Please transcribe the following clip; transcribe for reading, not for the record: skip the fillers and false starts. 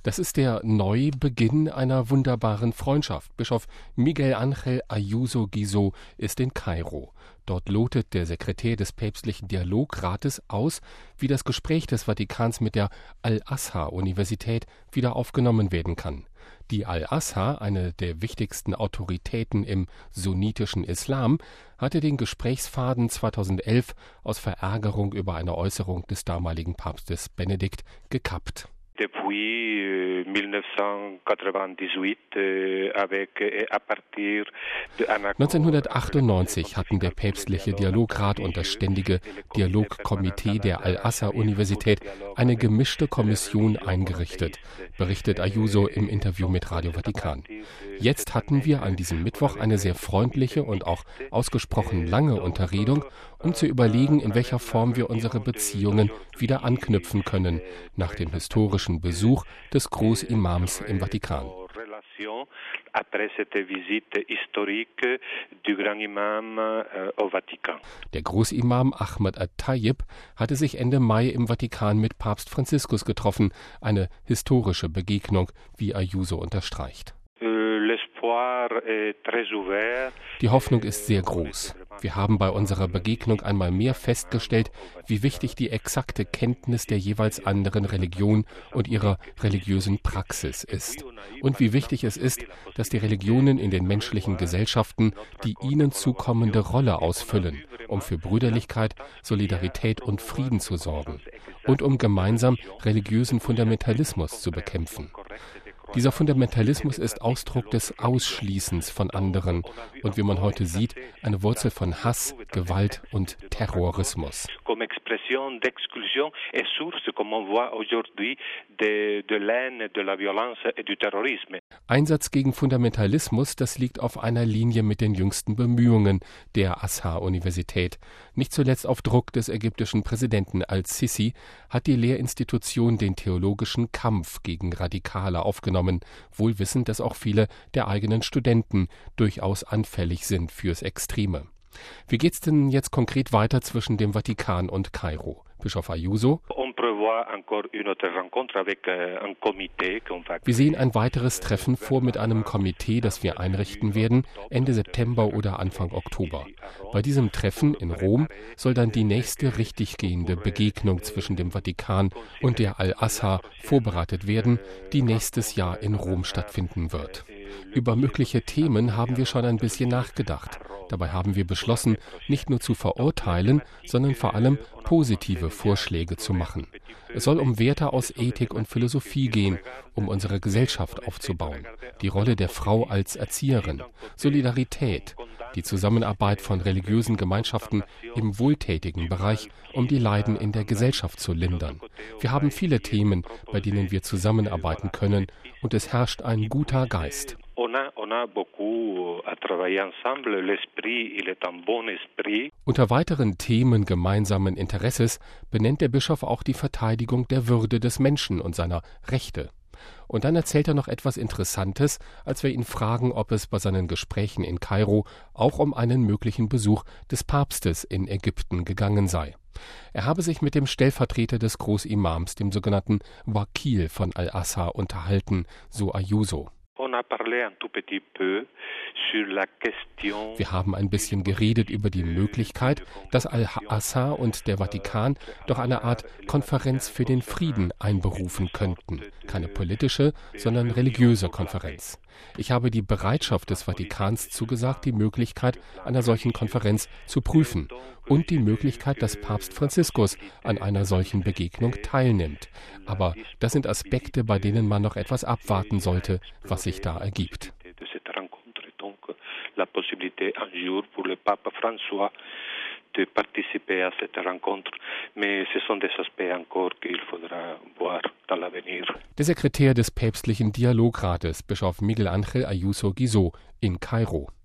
Das ist der Neubeginn einer wunderbaren Freundschaft. Bischof Miguel Ángel Ayuso Guizó ist in Kairo. Dort lotet der Sekretär des päpstlichen Dialogrates aus, wie das Gespräch des Vatikans mit der Al-Azhar-Universität wieder aufgenommen werden kann. Die Al-Azhar, eine der wichtigsten Autoritäten im sunnitischen Islam, hatte den Gesprächsfaden 2011 aus Verärgerung über eine Äußerung des damaligen Papstes Benedikt gekappt. 1998 hatten der päpstliche Dialograt und das ständige Dialogkomitee der Al-Azhar-Universität eine gemischte Kommission eingerichtet, berichtet Ayuso im Interview mit Radio Vatikan. Jetzt hatten wir an diesem Mittwoch eine sehr freundliche und auch ausgesprochen lange Unterredung, um zu überlegen, in welcher Form wir unsere Beziehungen wieder anknüpfen können, nach dem historischen Besuch des Großimams im Vatikan. Der Großimam Ahmad at-Tayyib hatte sich Ende Mai im Vatikan mit Papst Franziskus getroffen, eine historische Begegnung, wie Ayuso unterstreicht. Die Hoffnung ist sehr groß. Wir haben bei unserer Begegnung einmal mehr festgestellt, wie wichtig die exakte Kenntnis der jeweils anderen Religion und ihrer religiösen Praxis ist. Und wie wichtig es ist, dass die Religionen in den menschlichen Gesellschaften die ihnen zukommende Rolle ausfüllen, um für Brüderlichkeit, Solidarität und Frieden zu sorgen und um gemeinsam religiösen Fundamentalismus zu bekämpfen. Dieser Fundamentalismus ist Ausdruck des Ausschließens von anderen und wie man heute sieht, eine Wurzel von Hass, Gewalt und Terrorismus. Einsatz gegen Fundamentalismus, das liegt auf einer Linie mit den jüngsten Bemühungen der Azhar-Universität. Nicht zuletzt auf Druck des ägyptischen Präsidenten al-Sisi hat die Lehrinstitution den theologischen Kampf gegen Radikale aufgenommen, wohl wissend, dass auch viele der eigenen Studenten durchaus anfällig sind fürs Extreme. Wie geht's denn jetzt konkret weiter zwischen dem Vatikan und Kairo? Bischof Ayuso: Wir sehen ein weiteres Treffen vor mit einem Komitee, das wir einrichten werden, Ende September oder Anfang Oktober. Bei diesem Treffen in Rom soll dann die nächste richtiggehende Begegnung zwischen dem Vatikan und der Al-Azhar vorbereitet werden, die nächstes Jahr in Rom stattfinden wird. Über mögliche Themen haben wir schon ein bisschen nachgedacht. Dabei haben wir beschlossen, nicht nur zu verurteilen, sondern vor allem positive Vorschläge zu machen. Es soll um Werte aus Ethik und Philosophie gehen, um unsere Gesellschaft aufzubauen, die Rolle der Frau als Erzieherin, Solidarität, die Zusammenarbeit von religiösen Gemeinschaften im wohltätigen Bereich, um die Leiden in der Gesellschaft zu lindern. Wir haben viele Themen, bei denen wir zusammenarbeiten können, und es herrscht ein guter Geist. Unter weiteren Themen gemeinsamen Interesses benennt der Bischof auch die Verteidigung der Würde des Menschen und seiner Rechte. Und dann erzählt er noch etwas Interessantes, als wir ihn fragen, ob es bei seinen Gesprächen in Kairo auch um einen möglichen Besuch des Papstes in Ägypten gegangen sei. Er habe sich mit dem Stellvertreter des Großimams, dem sogenannten Wakil von Al-Azhar, unterhalten, so Ayuso. Wir haben ein bisschen geredet über die Möglichkeit, dass Al-Azhar und der Vatikan doch eine Art Konferenz für den Frieden einberufen könnten. Keine politische, sondern religiöse Konferenz. Ich habe die Bereitschaft des Vatikans zugesagt, die Möglichkeit einer solchen Konferenz zu prüfen und die Möglichkeit, dass Papst Franziskus an einer solchen Begegnung teilnimmt. Aber das sind Aspekte, bei denen man noch etwas abwarten sollte, was sich da ergibt. De participer à cette rencontre, mais ce sont des aspects encore qu'il faudra voir dans l'avenir. Der Sekretär des päpstlichen Dialogrates, Bischof Miguel Ángel Ayuso Guizó in Kairo.